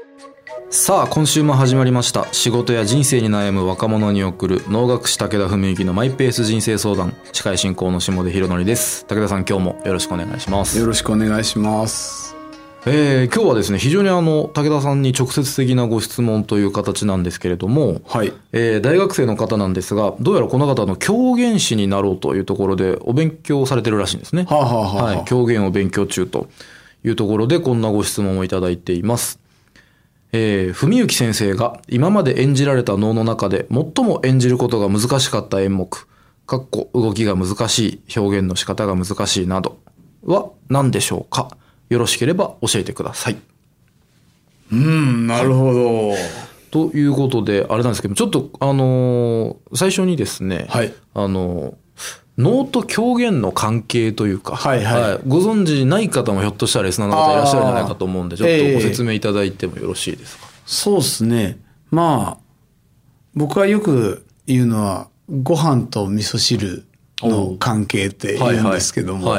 さあ今週も始まりました。仕事や人生に悩む若者に送る能楽師武田文幸のマイペース人生相談。司会進行の下出博則です。武田さん、今日もよろしくお願いします。 よろしくお願いします。 今日はですね、非常に武田さんに直接的なご質問という形なんですけれども、 はい。 大学生の方なんですが、どうやらこの方の狂言師になろうというところでお勉強されてるらしいんですね。 はあ、はあはあ、 はい、狂言を勉強中というところでこんなご質問をいただいています。文幸先生が今まで演じられた能の中で最も演じることが難しかった演目、動きが難しい、表現の仕方が難しいなどは何でしょうか。よろしければ教えてください。 なるほど、はい、 ということであれなんですけど、ちょっと最初にですね、 はい、 能と狂言の関係というか、 はいはいはい、 ご存知ない方もひょっとしたらリスナーの方いらっしゃるんじゃないかと思うんで、ちょっとご説明いただいてもよろしいですか。 そうですね。まあ僕はよく言うのはご飯と味噌汁の関係って言うんですけども、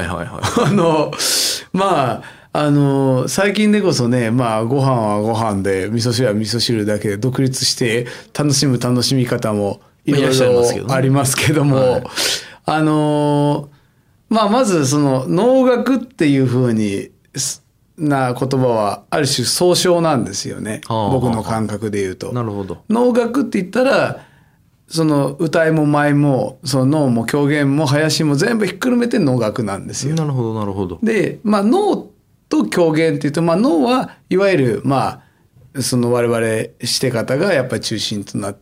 まあ最近でこそね、まあご飯はご飯で味噌汁は味噌汁だけで独立して楽しむ楽しみ方もいろいろありますけども、まあまずその能楽っていう風にな言葉はある種総称なんですよね。僕の感覚で言うと。 なるほど。 能楽って言ったらその歌いも舞もその能も狂言も囃子も全部ひっくるめて能楽なんですよ。 なるほどなるほど。 で、まあ能と狂言っていうと、まあ能はいわゆるまあその我々して方がやっぱり中心となって、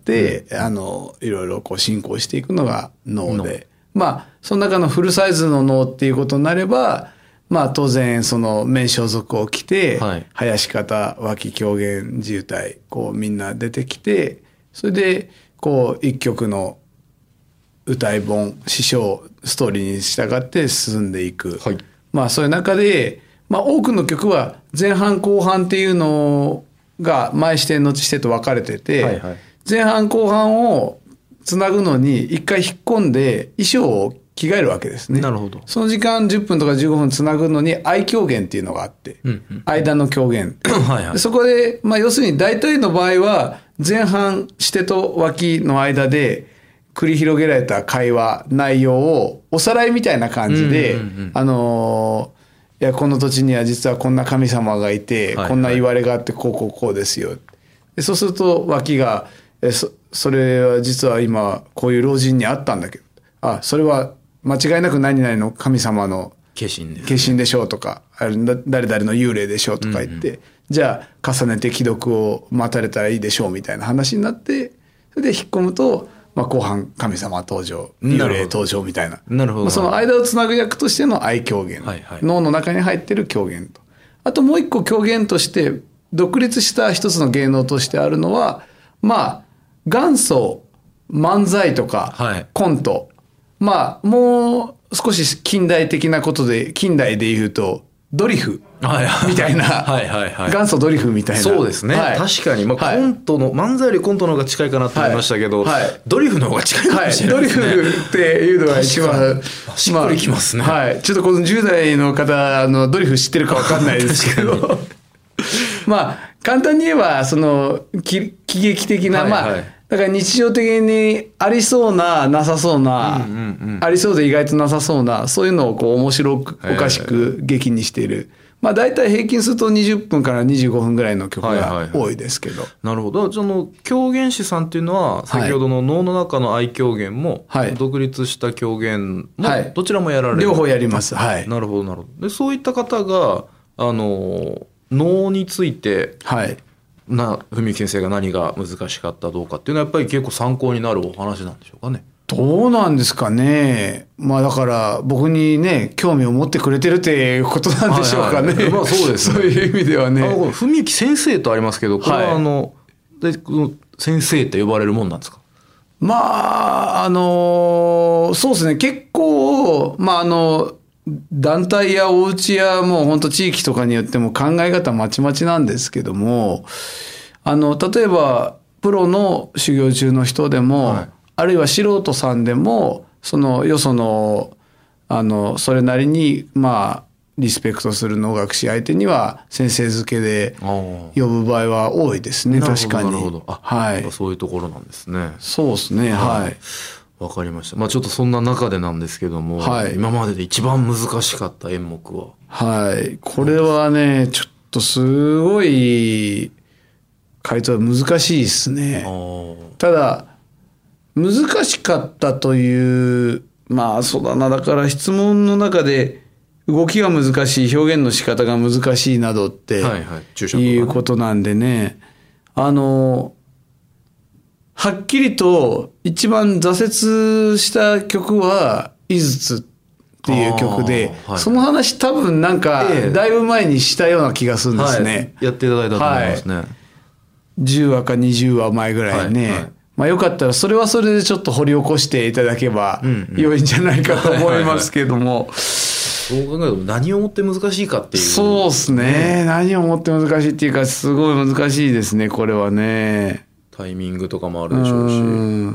いろいろこう進行していくのが能で、まあその中のフルサイズの能っていうことになれば、まあ当然その面装束を着て、囃子方、脇狂言自由体こうみんな出てきて、それでこう一曲の歌い本師匠ストーリーに従って進んでいく、はい、まあそういう中で、まあ多くの曲は前半後半っていうのが前視点後視点と分かれてて、はいはい、前半後半をつなぐのに一回引っ込んで衣装を着替えるわけですね。 なるほど。 その時間10分とか15分つなぐのに愛狂言っていうのがあって、間の狂言はい、はい、そこで、まあ、要するに大体の場合は前半シテと脇の間で繰り広げられた会話内容をおさらいみたいな感じで、いやこの土地には実はこんな神様がいて、こんな言われがあってこうこうこうですよ。でそうすると脇がそれは実は今こういう老人にあったんだけど、それは間違いなく何々の神様の化身でしょうとか、誰々の幽霊でしょうとか言って、じゃあ重ねて既読を待たれたらいいでしょうみたいな話になって、それで引っ込むと、まあ、後半神様登場、幽霊登場みたいな。なるほど。まあ、その間をつなぐ役としての愛狂言、脳の中に入ってる狂言と、あともう一個狂言として独立した一つの芸能としてあるのは、まあ元祖漫才とかコント、まあもう少し近代的なことで、近代で言うとドリフみたいな元祖ドリフみたいな。 そうですね、はい、確かに、まあ、コントの漫才よりコントの方が近いかなと思いましたけど、ドリフの方が近いかもしれないですね、 ドリフっていうのが一番しっくりきますね、 はい、ちょっとこの10代の方ドリフ知ってるか分かんないですけどまあ簡単に言えばその喜劇的な、まあだから日常的にありそうななさそうな、ありそうで意外となさそうな、そういうのをこう面白くおかしく劇にしている、まあ大体平均すると20分から25分ぐらいの曲が多いですけど、 なるほど。その狂言師さんっていうのは先ほどの能の中の愛狂言も、独立した狂言もどちらもやられる、 両方やります。はい。 なるほどなるほど。でそういった方が能について、文幸先生が何が難しかったどうかっていうのはやっぱり結構参考になるお話なんでしょうかね。 どうなんですかね。まあだから僕にね興味を持ってくれてるっていうことなんでしょうかね。 まあそうですね。 そういう意味ではね。 文幸先生とありますけど、これは先生って呼ばれるもんなんですか。 まあそうですね。結構まあ団体やお家やもう本当地域とかによっても考え方まちまちなんですけども、例えばプロの修行中の人でも、あるいは素人さんでもそのよそのそれなりにまあリスペクトする能楽師相手には先生付けで呼ぶ場合は多いですね。確かに。 なるほど。はい。そういうところなんですね。 そうですね。はい。 わかりました。ちょっとそんな中でなんですけども、はい、今までで一番難しかった演目は？ はい。これはね、ちょっとすごい回答は難しいですね。ただ、難しかったという、そうだな。だから質問の中で動きが難しい、表現の仕方が難しいなどっていうことなんでね。はっきりと一番挫折した曲は井筒っていう曲で、その話多分だいぶ前にしたような気がするんですね。 やっていただいたと思いますね。 10話か20話前ぐらいね。よかったらそれはそれでちょっと掘り起こしていただけば良いんじゃないかと思いますけども。 そう考えると何をもって難しいかっていう。 そうですね。何をもって難しいっていうか、すごい難しいですね、これはね。 タイミングとかもあるでしょうし。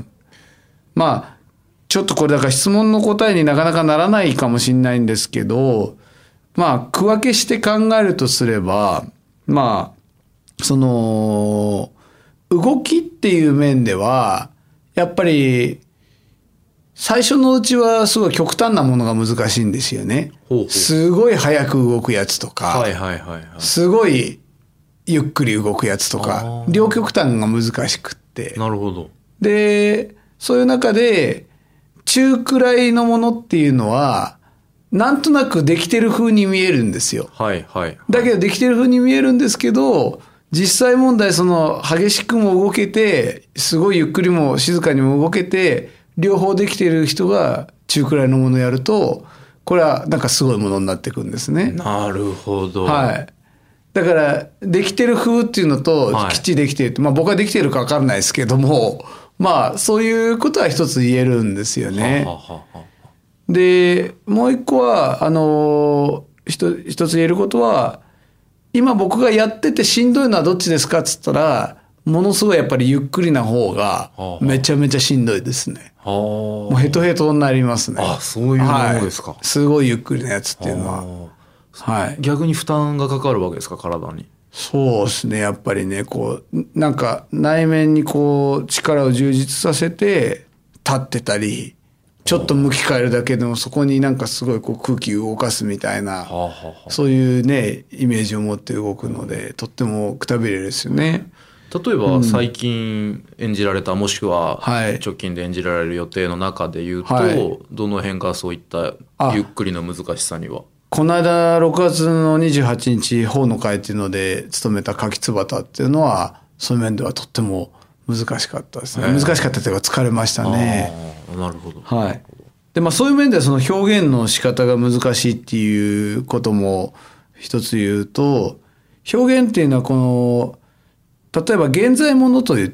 ちょっとこれだから質問の答えになかなかならないかもしれないんですけど、区分けして考えるとすれば、その、動きっていう面では、やっぱり、最初のうちはすごい極端なものが難しいんですよね。すごい早く動くやつとか、すごいゆっくり動くやつとか、両極端が難しくって。 なるほど。 で、そういう中で、中くらいのものっていうのは、なんとなくできてる風に見えるんですよ。だけどできてる風に見えるんですけど、実際問題激しくも動けて、すごいゆっくりも静かにも動けて、両方できてる人が中くらいのものをやると、これはすごいものになっていくんですね。 なるほど。 はい。だから、できてる風っていうのと、きっちりできてるって、僕はできてるか分かんないですけども、そういうことは一つ言えるんですよね。で、もう一個は、一つ言えることは、今僕がやっててしんどいのはどっちですかっつったら、ものすごいやっぱりゆっくりな方がめちゃめちゃしんどいですね。もうヘトヘトになりますね。 そういうものですか。 すごいゆっくりなやつっていうのは。 逆に負担がかかるわけですか、体に。 そうですね。やっぱりね、内面に力を充実させて立ってたり、ちょっと向き変えるだけでもそこにすごい空気を動かすみたいな、そういうね、イメージを持って動くので、とってもくたびれですよね。 例えば最近演じられた、もしくは直近で演じられる予定の中で言うと、どの辺がそういったゆっくりの難しさには？ この間6月の28日、法の会っていうので務めた柿つばたっていうのは、そういう面ではとっても難しかったですね。難しかったというか疲れましたね。 なるほど。 はい。で、そういう面ではその表現の仕方が難しいっていうことも一つ言うと、表現っていうのは例えば現在ものといって、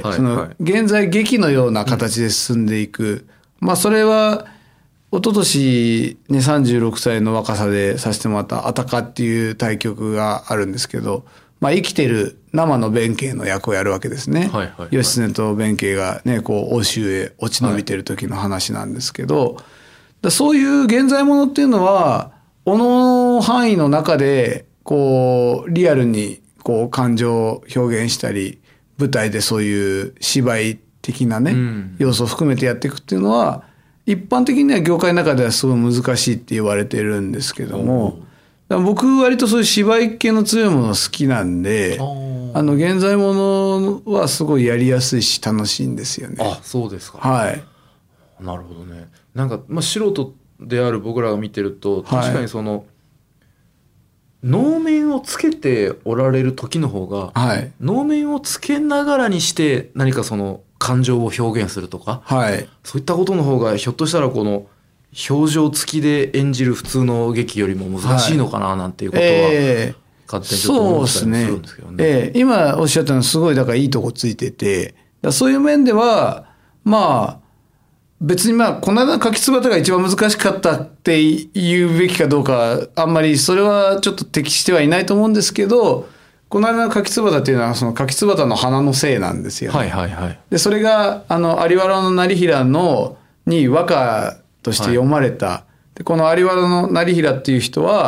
現在劇のような形で進んでいく。それは、一昨年ね、36歳の若さでさせてもらったあたかっていう対局があるんですけど、生きてる生の弁慶の役をやるわけですね。義経と弁慶がね、欧州へ落ち延びてる時の話なんですけど、そういう現在ものっていうのは、おの範囲の中で、リアルに感情を表現したり、舞台でそういう芝居的なね、要素を含めてやっていくっていうのは、一般的には業界の中ではすごい難しいって言われてるんですけども、僕割とそういう芝居系の強いもの好きなんで、現在ものはすごいやりやすいし楽しいんですよね。 そうですか。 はい。 なるほどね。素人である僕らが見てると、確かに能面をつけておられる時の方が、能面をつけながらにして何か感情を表現するとか、そういったことの方がひょっとしたら表情付きで演じる普通の劇よりも難しいのかななんていうことは、勝手にちょっと思ったりもするんですけどね。 今おっしゃったのはすごいいいとこついてて、そういう面では別にこの間の柿つばたが一番難しかったって言うべきかどうかあんまりそれはちょっと適してはいないと思うんですけど、この間の柿つばたっていうのはその柿つばたの花のせいなんですよ、でそれが有原の業平に和歌として読まれた。でこの有原の業平っていう人は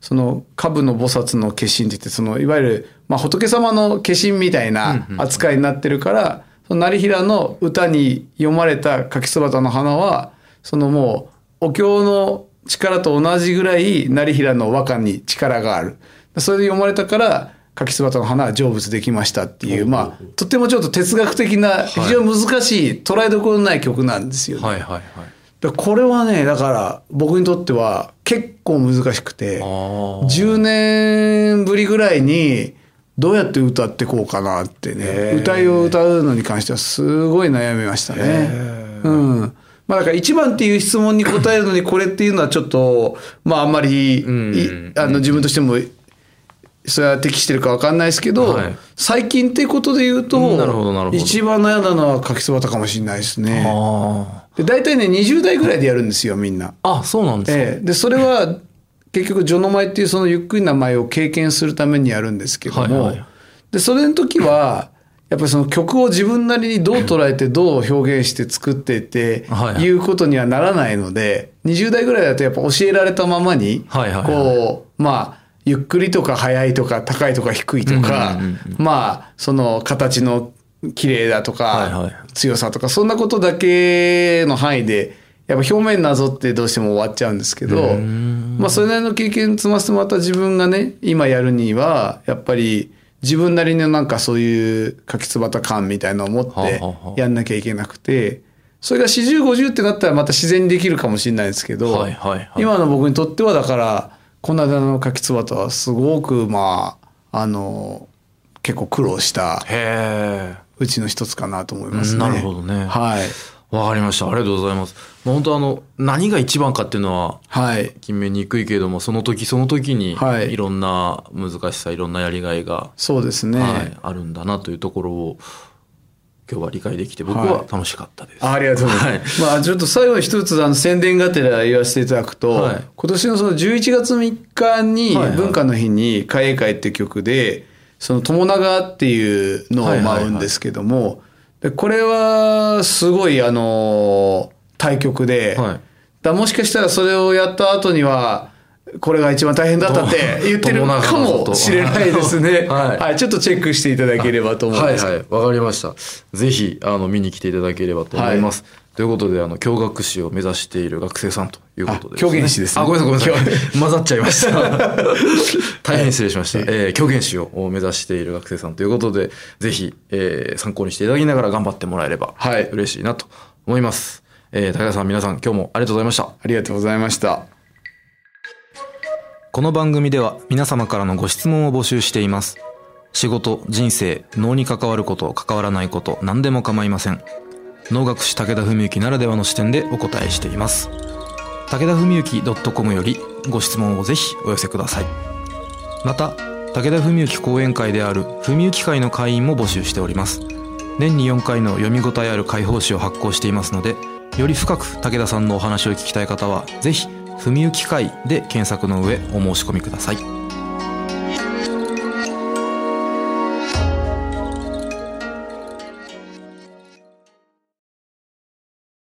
その下部の菩薩の化身って言って、そのいわゆる、仏様の化身みたいな扱いになってるから、その業平の歌に読まれた柿椿の花は、そのもうお経の力と同じぐらい業平の和歌に力がある。それで読まれたから柿椿の花は成仏できましたっていう、とってもちょっと哲学的な非常に難しい捉えどころのない曲なんですよね。 はいはいはい。 これはね、だから僕にとっては結構難しくて、10年ぶりぐらいにどうやって歌ってこうかなってね、歌うのに関してはすごい悩みましたね。だから1番っていう質問に答えるのにこれっていうのはちょっと、あんまり、自分としてもそれは適してるか分かんないですけど、最近ってことで言うと、一番悩んだのは柿椿かもしれないですね。で大体ね20代ぐらいでやるんですよみんな。 あ、そうなんですか。 でそれは結局序の舞っていうそのゆっくりな舞を経験するためにやるんですけども、でそれの時はやっぱりその曲を自分なりにどう捉えてどう表現して作ってっていうことにはならないので、20代ぐらいだとやっぱ教えられたままにこうゆっくりとか速いとか高いとか低いとか、その形の綺麗だとか強さとかそんなことだけの範囲でやっぱ表面なぞってどうしても終わっちゃうんですけど、それなりの経験積ませてもらった自分がね今やるにはやっぱり自分なりのなんかそういう柿椿感みたいなのを持ってやんなきゃいけなくて、それが40、50ってなったらまた自然にできるかもしれないですけど、今の僕にとってはだからこの間の柿椿はすごく結構苦労したうちの一つかなと思いますね。 なるほどね。 はい。 わかりました。ありがとうございます。本当何が一番かっていうのは決めにくいけれども、その時その時にいろんな難しさ、いろんなやりがいがそうですね、 あるんだなというところを今日は理解できて僕は楽しかったです。 ありがとうございます。ちょっと最後に一つ宣伝がてら言わせていただくと、今年のその11月3日に文化の日に海江会って曲でその友長っていうのを舞うんですけども、でこれはすごい対局で、もしかしたらそれをやった後にはこれが一番大変だったって言ってるかもしれないですね。ちょっとチェックしていただければと思います。 わかりました。ぜひ見に来ていただければと思います。ということで教学士を目指している学生さんということで、 狂言師ですね。 ごめんなさい混ざっちゃいました大変失礼しました。狂言師を目指している学生さんということで、ぜひ参考にしていただきながら頑張ってもらえれば嬉しいなと思います。武田さん、皆さん今日もありがとうございました。 ありがとうございました。 この番組では皆様からのご質問を募集しています。仕事、人生、能に関わること、関わらないこと、何でも構いません。能楽師武田文幸ならではの視点でお答えしています。武田文幸 .com よりご質問をぜひお寄せください。また武田文幸講演会である文幸会の会員も募集しております。年に4回の読み応えある会報誌を発行していますので、より深く武田さんのお話を聞きたい方はぜひ文幸会で検索の上お申し込みください。